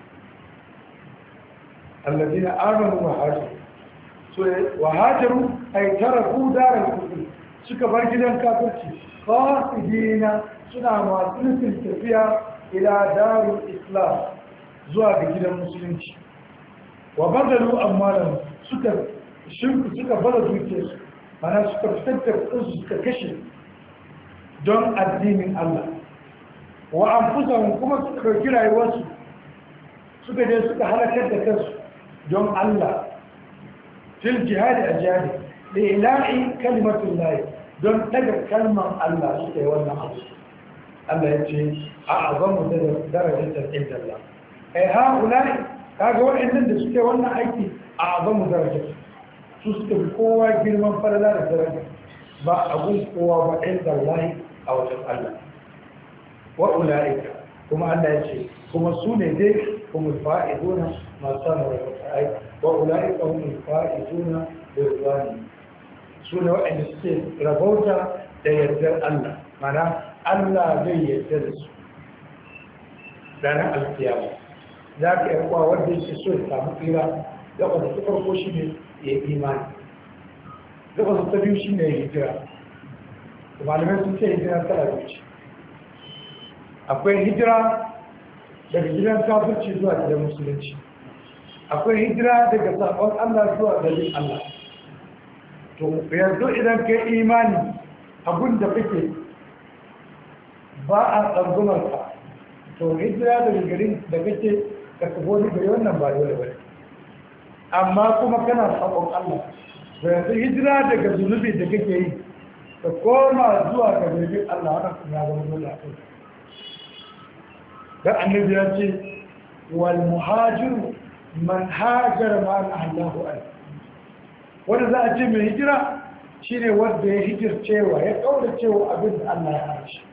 الذين آمنوا وهاجروا وهاجروا أي تركوا دار الكفر suka bar gidan kafirci qasidina suna masu nufin tafiya ila darul islam zuwa ga gidan musulunci wa badalu amwalan suka shirku suka bada dukiyarsu mana suka fitar da kuɗinsu suka kashe don addinin Allah wa anfusahum kuma suka ɗauki rayuwarsu suka je suka halakar da kansu don Allah fil jihadi a jihadi da ila'i kalimatun layi don taga kalmar Allah suka yi wannan abu Allah ya ce a azamu da darajar inda Allah kai ha ulai kaga waɗannan da suke wannan aiki a azamu darajar su suka fi kowa girman falala da daraja ba abun kowa ba inda Allah a wajen Allah wa ula'ika kuma Allah ya ce kuma su ne dai kuma fa'iduna masu samun rafa'ai wa ula'ika kuma fa'iduna da rufani su ne waɗanda suke rabauta da yardar Allah mana Allah zai yarda da su ranar alkiyama za ka yi kwa wanda yake so ya samu tsira da wanda ta farko shi ne ya yi imani da wanda ta biyu shi ne ya hijira malamai sun ce hijira tana biyu akwai hijira daga gidan kafirci zuwa gidan musulunci akwai hijira daga sabon Allah zuwa dalilin Allah to yanzu idan kai imani abin da kake ba a tsangumar ka to hijira daga garin da kake ka tafi wani gari wannan ba dole ba amma kuma kana sabon Allah to yanzu hijira daga zunubi da kake yi ka koma zuwa ga dalilin Allah wannan kuma ya zama dole a kai dan annabi ya ce wal muhajiru man hajara ma Allahu an wanda za a ce mai hijira shine wanda ya hijircewa ya kaura cewa abin da Allah ya hana shi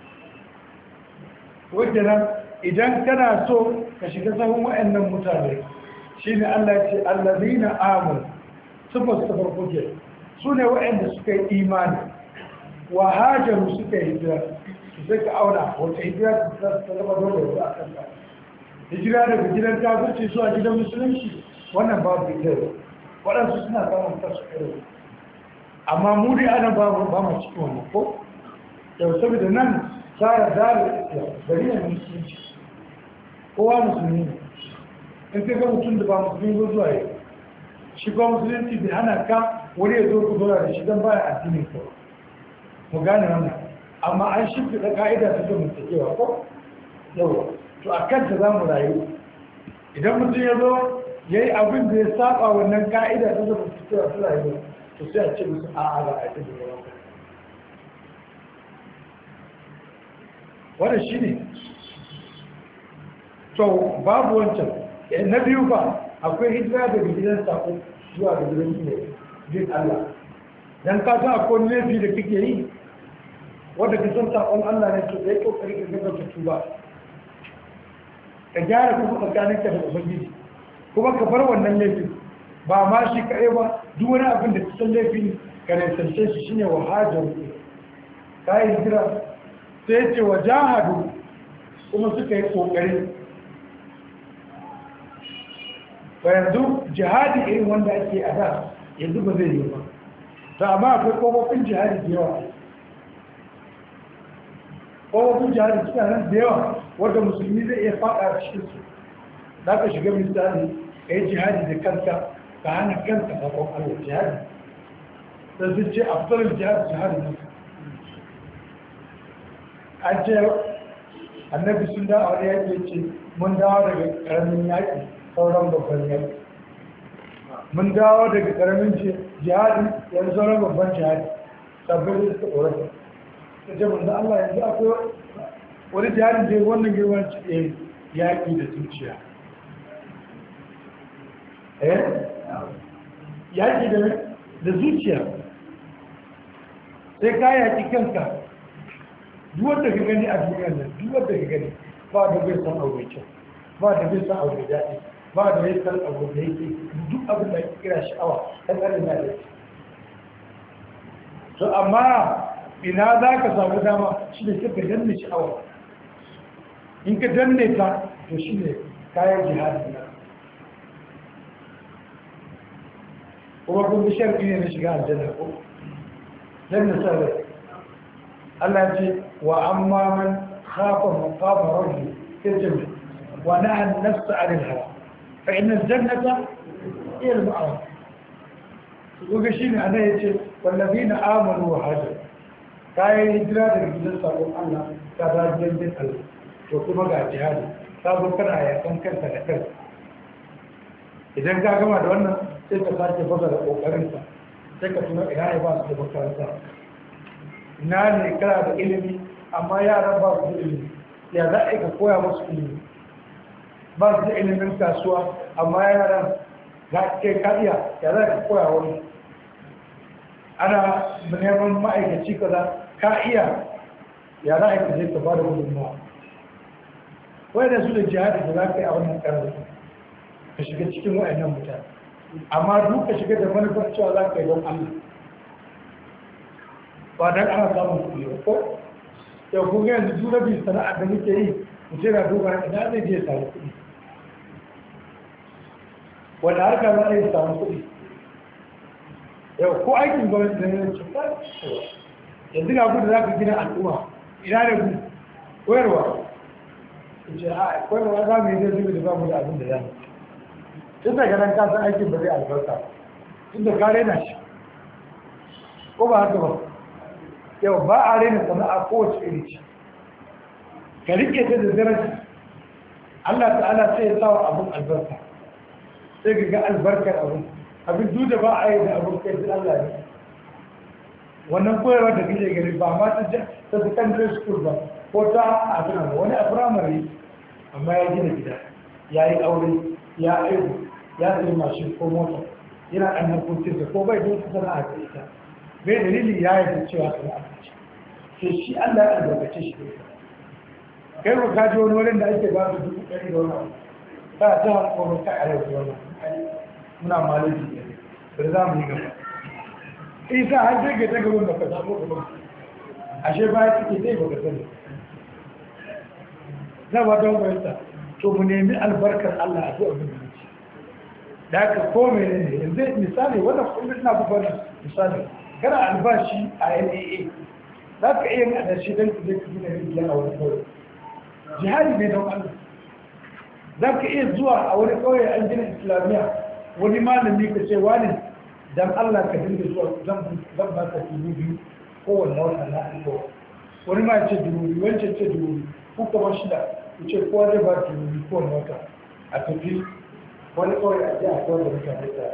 wajen idan kana so ka shiga sahun wa'annan mutane shine Allah ya ce allazina amanu sufa sufa farko ke su ne wa'anda suka yi imani wa hajaru suka yi hijira sai ka auna wata hijira ta zama dole da a kan ta hijira daga gidan kafirci zuwa gidan musulunci wannan babu hijira waɗansu suna samun tasu kare amma mu dai ana ba ba ma cikin wannan ko yau saboda nan tsara zarar islam gari ne musulunci kowa musulmi ne in ka ga mutum da ba musulmi ba zuwa yi shi ba musulunci bai hana ka wani ya zo ku zo da shi don baya addinin ka mu gane wannan amma an shirya da ka'ida ta zo mutukewa ko yawa to a kanta za mu rayu idan mutum ya zo ya yi abin da ya saba wannan ka'ida ta zo mutukewa ta rayu to sai a ce musu a'a ga a cikin yawan wannan shi ne to babu wancan na biyu ba akwai hijira daga gidan sako zuwa da gidan jin Allah dan ka san akwai laifi da kake yi wanda ka san sakon Allah ne to sai kokari ka gaba ka tuba ka gyara kuma tsakaninka da ubangiji kuma ka bar wannan laifin ba ma shi kare ba duk wani abin da kusan laifin ka nisance shi shine wahajar kai hijira sai ce wa jahadu kuma suka yi kokari ba yanzu jihadi irin wanda ake a da yanzu ba zai yi ba ta amma akwai kofofin jihadi da yawa kofofin jihadi suna nan da yawa wadda musulmi zai iya faɗa a cikinsu za ka shiga misali ka yi jihadi da kanka ka hana kanka sakon allah jihadi da su ce a fitarar jihadi jihadi ne an ce annabi sun da wani yaƙi ce mun dawo daga ƙaramin yaƙi sauran babban yaƙi mun dawo daga ƙaramin jihadi yanzu sauran babban jihadi sabbin da suka tsorata ta ce mun da Allah yanzu akwai wani jihadin da wannan girman ce yaƙi da zuciya eh yaƙi da zuciya sai ka yaki kanka. Duk wanda ka gani a duniyar nan duk wanda ka gani ba da bai san aure kyau, ba da bai san aure daɗi, ba da bai san abu da yake duk abin da ake kira sha'awa ta tsarin na da shi. To amma ina za ka samu dama shi ne ka danne sha'awa. In ka danne ta to shi ne kayan jihadi na. Kuma kun bi sharfi ne na shiga aljanna ko? Dan na sa rai. Allah ce wa amma man khafa maqama rabbi tajalla wa na'a an-nafs 'anil hawa fa inna al-jannata hiya al-ma'wa. Kuga shine ana yace wallazina amanu wa hajaru kayan hijira daga gidan sabon Allah ka da gidan Allah to kuma ga jihadi sabon kana yakan kanka da kanka. Idan ka gama da wannan sai ka sake baza da kokarinka sai ka tuna ina ne ba su da makaranta, ina ne kana da ilimi amma yaran ba su da ilimi, ya za a ka koya musu ilimi. Ba su da ilimin kasuwa amma yaran za ke kariya ya za ka koya wani. Ana neman ma'aikaci kaza ka iya ya za a ka je ka ba da gudunmawa. Wai da su da jihadi da za ka yi a wannan ƙarar ka shiga cikin wa'annan mutane, amma duk ka shiga da manufar cewa za ka yi don Allah ba don ana samun kuɗi ba ko yau kun ga yanzu duk rabin sana'ar da muke yi mutum na duba ina zai je samu kuɗi, wanda harka za a yi samu kuɗi. Yau ko aikin gwamnati da yanzu cuta yanzu ga gudu za ka gina al'umma ina da gudu koyarwa ce a koyarwa za mu yi zai zubi da ba mu da abin da za mu tun daga nan kasan aikin ba zai albarka tun da ka rena shi ko ba haka ba. Yau ba a rena sana'a kowace iri ce ka rike ta da daraja. Allah ta'ala sai ya sawa abin albarka sai ga albarkar abin abin duk da ba a yi da abin kai Allah ne. Wannan koyarwa da kake gari ba ma ta ta secondary school ba ko ta abin nan wani a primary amma ya gina gida ya yi aure ya aihu ya sayi mashin ko mota yana ɗan harkokin da ko bai da wata sana'a ta ita bai dalili ya yi da cewa sana'a ta ce sai shi Allah ya albarkace shi da ita. Kai ba ka ji wani wurin da ake ba su dubu ɗari da wani ta ta hankoron ka a yau da wani muna malaji da za mu yi gaba. Isa har zai ga daga wanda ka samu gaba ashe baya suke zai baka sani na ba don bayanta to mu nemi albarkar Allah a zuwa abin da ce da haka ko mene ne yanzu misali wannan kullum na bubar misali kana albashi a N A A za ka iya yin adashi don ku zai ka gina rijiya a wani kawai jihadi ne don Allah. Za ka iya zuwa a wani kawai an gina islamiyya wani malami ka ce wani dan Allah ka dinga zuwa zan ba ka dubu biyu kowanne wata na alƙawa wani ma ce dubu biyu wancan ce dubu biyu ko kuma shida ku ce kowa zai ba dubu biyu kowanne wata a tafi wani kawai a ji a kawai da mutane ta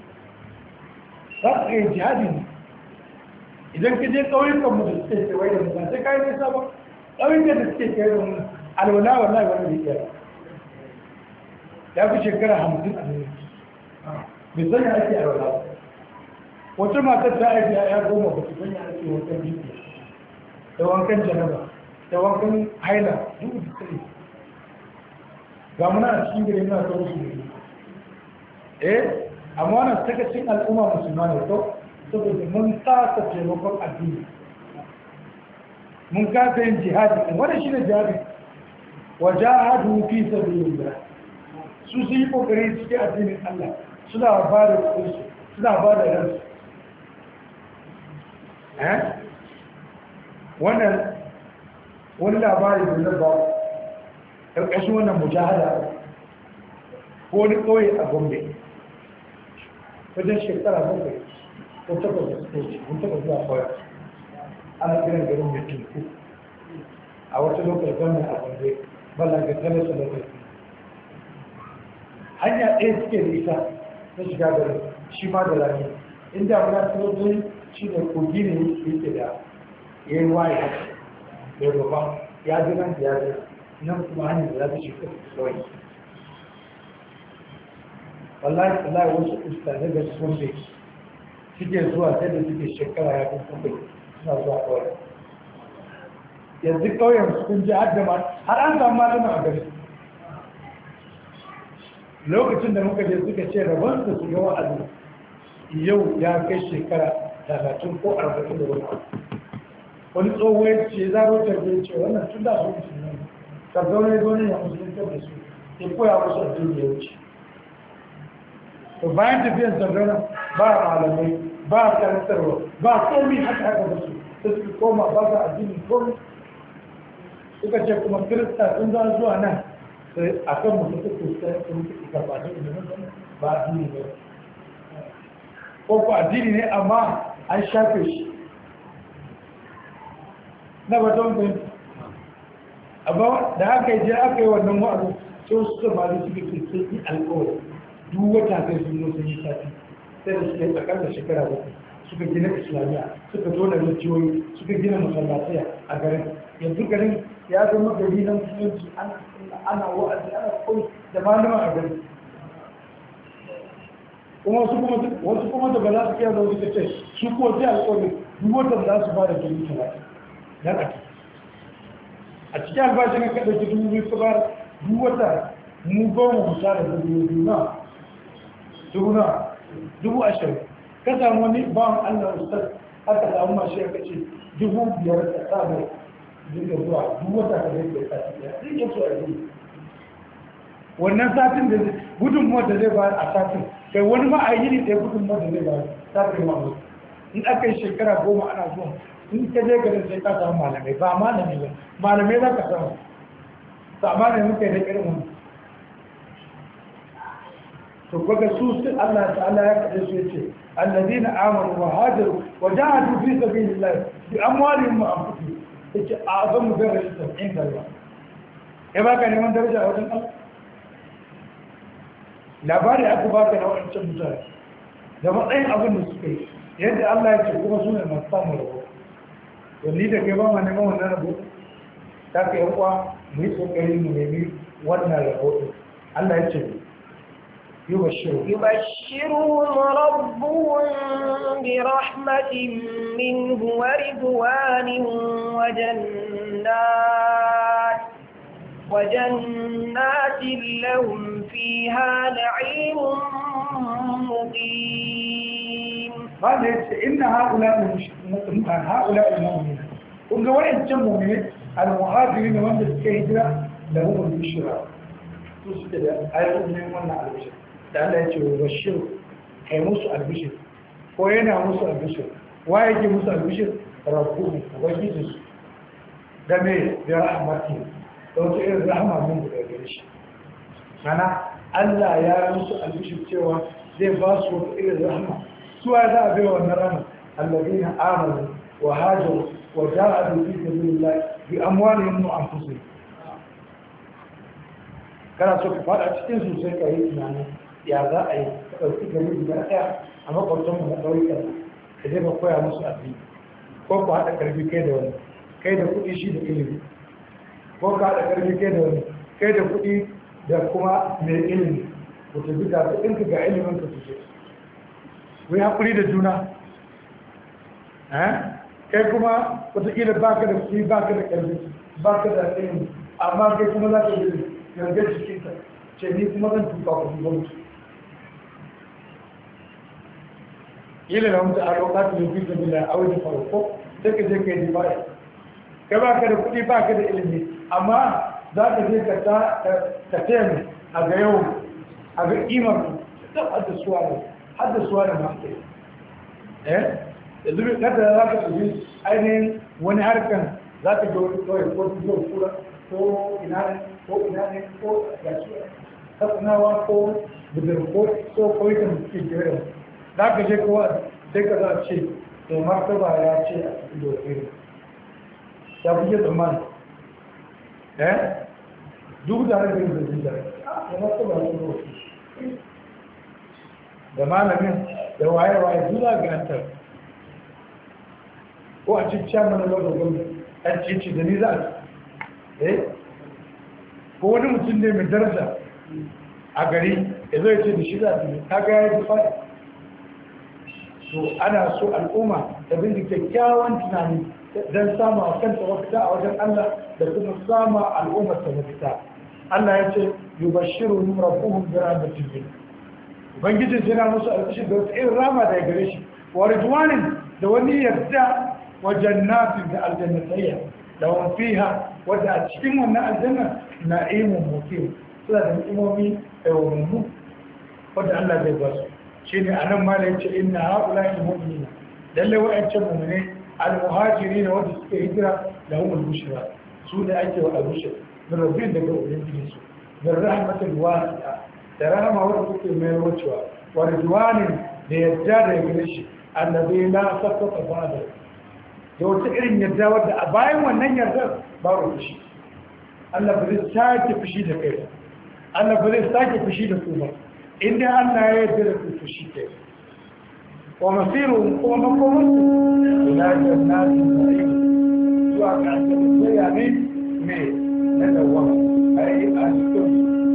za ka iya jihadi ne. Idan ka je ƙauyukan mu da suke kewaye da mu ba sai ka yi nisa ba ƙauyukan da suke kewaye da mu alwala wallahi wani da iya ya fi shekara hamsin a duniya bai sanya ake alwala. Wata matar ta aiki ya goma ba su sanya ake wankan jiki da wankan janaba da wankan haila duk da tsari ga muna a cikin gari muna ta wasu ne eh amma wannan takacin al'umma musulma ne to saboda mun kasa taimakon addini mun kasa yin jihadi wani shi ne jihadi wa jahadu fi sabilillah su su yi kokari cikin addinin Allah suna ba da kuɗinsu suna ba da ransu wannan wani labari da na ba ƙarƙashin wannan mujahada ko wani ƙauye a Gombe wajen shekara bakwai ko takwas da suke ci mun taɓa zuwa kawai ana kiran garin mai tunku a wata lokacin gwamnan a Gombe balaga talata da kai hanya ɗaya suke da ita na shiga garin shi ma da rani inda muna tsoron shi da kogi ne yake da ya yi waye da babban ya ji nan da ya ji nan kuma hanyar da za ta shi kawai wallahi wallahi wasu ustazai da sun bai suke zuwa sai da suke shekara ya kan kawai suna zuwa ƙauyen yanzu ƙauyen sun ji haddama har an samu malama a gari lokacin da muka je suka ce rabon da su ga wa'azi yau ya kai shekara talatin ko arba'in da wani wani tsoho ya ce zaro tarbe ce wannan tun da su musulmi sardauna ya zo ne ya musulunta da su ya koya musu addini ya wuce to bayan tafiyan sardauna ba malamai ba karantarwa ba komi haka haka da su sai suka koma ba sa addini komi suka ce kuma kirista sun za zuwa nan sai a kan mutum suke sai su mutu karɓa da ilimin ba addini ne ko ku addini ne amma an shafe shi na baton bai amma da aka yi je aka yi wannan wa'azi sai su samari suke ke sai yi alƙawari duk wata kai sun zo sun yi sati sai da suke akalla shekara bakwai suka gina islamiyya suka tona rijiyoyi suka gina masallatai a garin yanzu garin ya zama gari na musulunci ana wa'azi ana koyi da malama a gari kuma wasu kuma da ba za su kiyar da wasu ce su kuwa sai alƙawari duk watan za su ba da dubu talatin dan a a cikin albashin ka ɗauki dubu biyu ka bayar duk wata mu goma mu tara dubu biyu na dubu na dubu ashirin ka samu wani bawan allah ustaz aka samu mashi ya kace dubu biyar ka samu dinga zuwa duk wata ka zai da sati ɗaya zai iya so a yi wannan satin da gudunmuwar da zai bayar a satin kai wani ma a yi ne ɗaya gudunmuwar da zai bayar satin ma in aka yi shekara goma ana zuwa in ka je garin sai ka samu malamai ba malami ba malamai za ka samu amma ne muka yi da irin wani to kaga su sai Allah ta'ala ya kaɗe su yace allazina amanu wa hajaru wa jahadu fi sabilillah bi amwalihim wa anfusihim yace azamu darajatan inda Allah ya baka neman daraja a wajen Allah labari aka baka na wancan mutane da matsayin abin da suka yi yadda Allah ya ce kuma su ne masu samun rabo wani da kai ba ma neman wannan rabo ta ka yankwa mu yi kokari mu nemi wannan rabo Allah ya ce يبشرهم يبشرهم ربهم برحمة منه ورضوان وجنات وجنات لهم فيها نعيم مقيم. قال إن هؤلاء هؤلاء المؤمنين قلنا وين المؤمنين المهاجرين وين الكهجرة لهم البشرى تسكت أيضا من وين على البشر da Allah ya ce wa bashir kai musu albishir ko yana musu albishir wa yake musu albishir rabbu ubangiji su da me da rahmati da wata irin rahama mun da gare shi mana Allah ya musu albishir cewa zai ba su wata irin rahama su ya za a bai wannan rahama alladina amanu wa hajaru wa jahadu fi sabilillah bi amwalihim wa anfusihim kana so ka fada cikin su sai ka yi tunani ya za a yi ka ɗauki gari guda ɗaya a makwabtanmu na ɗaukar ka je ka koya musu addini ko ku haɗa ƙarfi kai da wani kai da kuɗi shi da ilimi ko ka haɗa ƙarfi kai da wani kai da kuɗi da kuma mai ilimi ku tafi da ɗinka ga ilimin ka fice ku yi haƙuri da juna kai kuma wataƙila ba ka da kuɗi ba ka da ƙarfi ba ka da ilimi amma kai kuma za ka yi yarda cikinka ce ni kuma zan tuka ku gwamnati ila da mutu a lokacin da fi da a wajen farko sai ka je ka yi dibai ka ba ka da kuɗi ba ka da ilimi amma za ka je ka taya a ga yau a ga imar ku ta haddasuwa ne haddasuwa ne masu kai eh da zubi kada za ka tafi ainihin wani harkan za ka ga wani kawai ko su zo kura ko ina ne ko ina ne ko gashi tasnawa ko budurko ko koyikan suke jere za ka je kowa sai ka za a ce da martaba ya ce a cikin dokin ya fi yi tsammani eh duk da rage da zai da ya martaba ya zo da malamin da waye-waye zuwa ga antar ko a cikin shaman na gwamnati an ce da ni za a eh ko wani mutum ne mai daraja a gari ya zo ya ce da shi za a ta ga ya ji faɗi to ana so al'umma ta bin kyakkyawan tunani don samu a kanta mafita a wajen Allah da kuma samu al'ummar ta mafita. Allah ya ce yubashiru rabbuhum bi rahmatin min. Ubangiji yana musu alƙashi da wata irin rama daga gare shi wa ridwanin da wani yarda wa jannatin da aljannatayya da wan fiha wadda a cikin wannan aljanna na'imun muqim suna da ni'imomi ɗawamu wadda Allah zai ba su shine anan ma yace inna haula'i mu'minina lalle wa'ancan mu'mine al-muhajirin wadda suka hijira lahum al-bushra su ne ake wa al-bushra min rabbin daga ubangiji su min rahmatul wasi'a da rahama wadda take mai wucewa wa ridwanin da yadda da gare shi annabi la sakata ba'da da wata irin yadda wadda a bayan wannan yardar babu fushi Allah ba zai sake fushi da kai Allah ba zai sake fushi da ku ba inda Allah ya yarda da ku fushi kai wa masiru kuma makomar su ila jannatin na'im zuwa ga aljanna ne me na dawa ai a cikin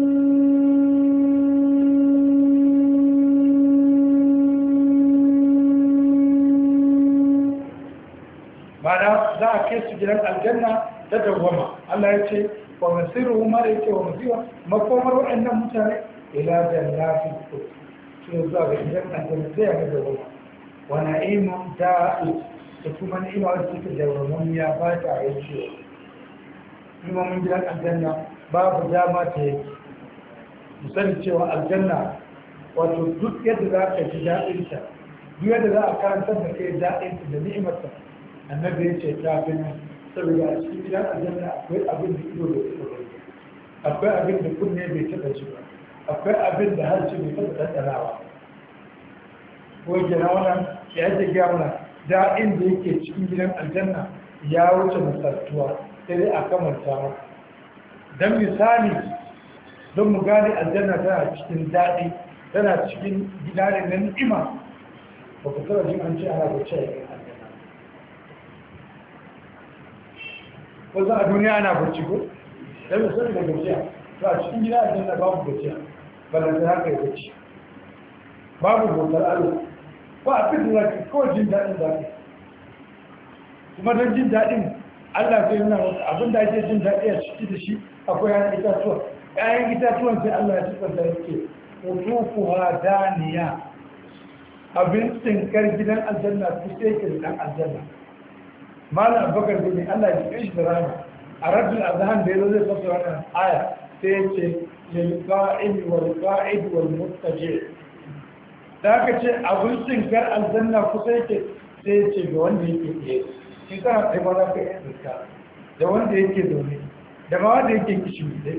bada za a kai su gidan aljanna ta dawwama Allah ya ce wa masiru ma da yake wa masiwa makomar waɗannan mutane ila jannatin ku su zuwa ga gidan aljanna sai ga dawwama wa na'imun da'i da kuma ni'ima wacce take dawwaman ya ba ta aiki kuma mun gidan aljanna babu dama ta yi mu sani cewa aljanna wato duk yadda za ka ji daɗinta duk yadda za a karantar da kai daɗinta da ni'imarta annabi ya ce ta fi nan saboda a cikin gidan aljanna akwai abin da ido bai taɓa gani akwai abin da kunne bai taɓa ji ba akwai abin da harshe bai taɓa ɗanɗanawa ko gina wannan ya ce gaya mana daɗin da yake cikin gidan aljanna ya wuce misaltuwa sai dai a kamanta maka don misali don mu gane aljanna tana cikin daɗi tana cikin gida ne na ni'ima ba ku taɓa jin an ce ana da ce wasu a duniya ana bacci ko da mai sani da gajiya to a cikin gida a janna babu gajiya balanta haka ya bacci babu bautar Allah ba a fi da zaki kawai jin daɗin zaki kuma don jin daɗin Allah sai nuna wasu abin da ake jin daɗi a ciki da shi akwai yayin itatuwa yayin itatuwan sai Allah ya cikar da yake kutufuha daniya abin tsinkar gidan aljanna su sai ke da aljanna malam abubakar da ne Allah ya cikin shi da rana a rajul azhan da yazo zai fasa wannan aya sai ya ce lil qa'id wal qa'id wal muttaji da aka ce abun tsinkar aljanna kusa yake sai ya ce ga wanda yake tsaye in kana tsaye ba za ka yi tsinka da wanda yake zaune da ma wanda yake kishi dai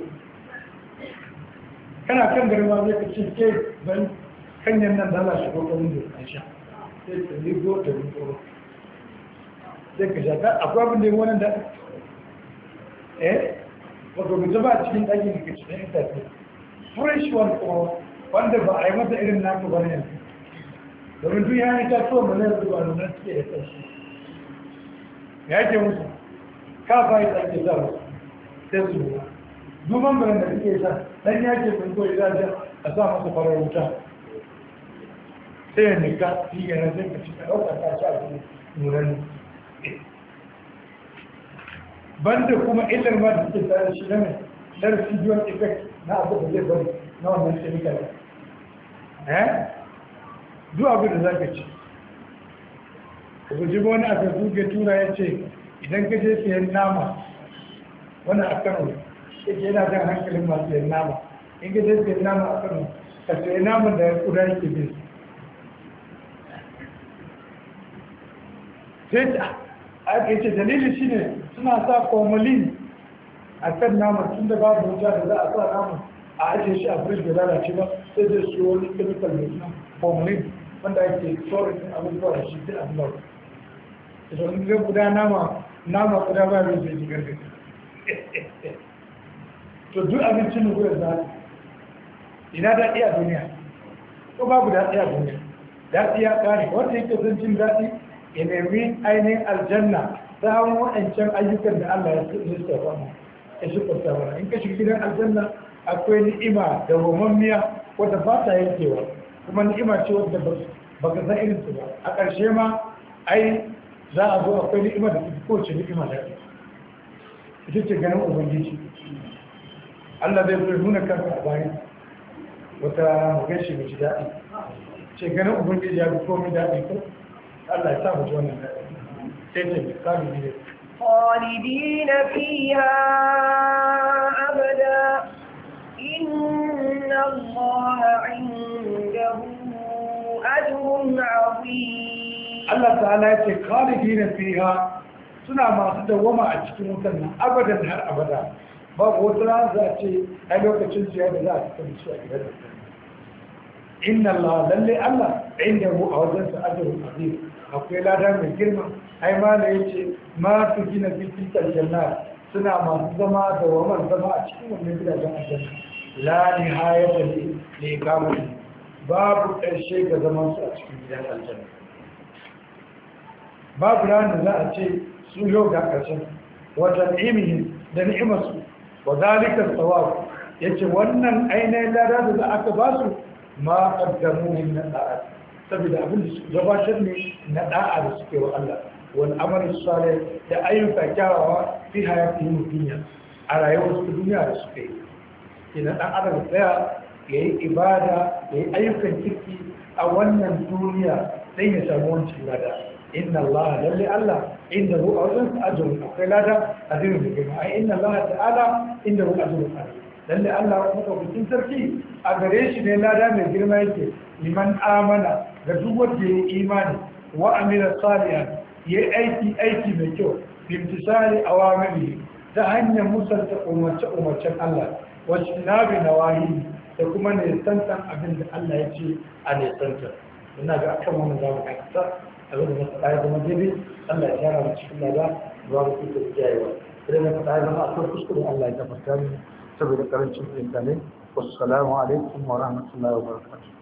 kana kan garin ma zai ka ce ke ban hanyar nan da Allah shi ko kan da an sha sai ka ligo da ligo sai ka shaka akwai abin da yi wannan da eh wato mutu ba cikin ɗakin da ke cikin itace fresh one ko wanda ba a yi masa irin naku ba ne yanzu domin duk ya yi ta so mu ne zuwa nuna suke da ƙarshe ya ke musu ka fa yi tsarki za mu sai su ruwa duban bayan da suke sa dan ya ke kun koyi zajen a sa masa farar wuta sai ya nika shi yana zai ka ci ka ɗauka ta ci a cikin nurani banda kuma illar ma da suke tare shi na mai na residual effect na abu da zai bari na wannan chemical eh duk abu da za ka ci ku ji wani aka zuge tura ya ce idan ka je siyan nama wani a kano yake yana jan hankalin masu siyan nama in ka je siyan nama a kano ka siyan naman da ya kuda yake bin sai ta ake ce dalili shi ne suna sa formalin a kan naman tun da babu wuta da za a sa naman a ajiye shi a fridge da lalace ba sai zai su wani chemical mai suna formalin wanda ake tsoron abubuwa da shi duk abubuwa da wani zai guda nama nama guda ba mai zai jigar da to duk abincin da guda za ina daɗi a duniya ko babu daɗi a duniya daɗi ya ƙare wanda yake zan jin daɗi ya nemi ainihin aljanna ta hawan waɗancan ayyukan da Allah ya lissafa mu ya shi kwanta mana in ka shiga gidan aljanna akwai ni'ima da wamammiya wadda ba ta yankewa kuma ni'ima ce wadda baka san irin su ba a ƙarshe ma ai za a zo akwai ni'ima da take kowace ni'ima da ita ce ganin ubangiji Allah zai zo nuna kanka a bayan wata magashi mai daɗi ce ganin ubangiji ya fi komai daɗi ko Allah ya sa mu ji wannan daɗi sai ce misali ne خالدين فيها أبدا إن الله عنده أجر عظيم الله تعالى يقول خالدين فيها suna masu dawama a cikin wutan nan abadan har abada babu wata rana za a ce a lokacin su yadda za a cikin su a gidan da inna Allah lalle Allah inda mu a wajen sa ajrun azim akwai lada mai girma ai ma da yace ma su gina fitikal janna suna masu zama da waman zama a cikin wannan gidajen aljanna la nihayata li li kamali babu ƙarshe ga zaman su a cikin gidan aljanna babu ranar za a ce su yau ga ƙarshen wata ni'imihin da ni'imarsu wa zalika tsawab yace wannan ainihin lada da za aka ba su ma qaddamu min da'a saboda abin da suka gabatar ne na da'a da suke wa Allah wal amal salih da ayyuka kyawawa fi hayatihim dunya a rayuwar su duniya da suke yi idan dan adam tsaya yayi ibada yayi ayyukan kirki a wannan duniya sai ya samu wancan lada inna Allah lalle Allah inda hu awzan ajrun akwai lada azimin da girma ai inna Allah ta'ala inda hu ajrun azim lalle Allah madaukakin sarki a gare shi ne lada mai girma yake liman amana ga duk wanda ya imani wa amila salihan ya aiki aiki mai kyau bimtisali awamiri ta hanyar musalta umarce umarcen Allah wasu nabi nawahi da kuma ne santan abin da Allah ya ce a ne santan ina ga akan wannan zamu aikata abin da na faɗa ya zama daidai Allah ya gyara mu cikin lada zuwa mu kuka kiyayewa idan na faɗa ya zama akwai kuskure Allah ya gafarta mu saboda karancin fahimta ne wassalamu alaikum wa rahmatullahi wa barakatuh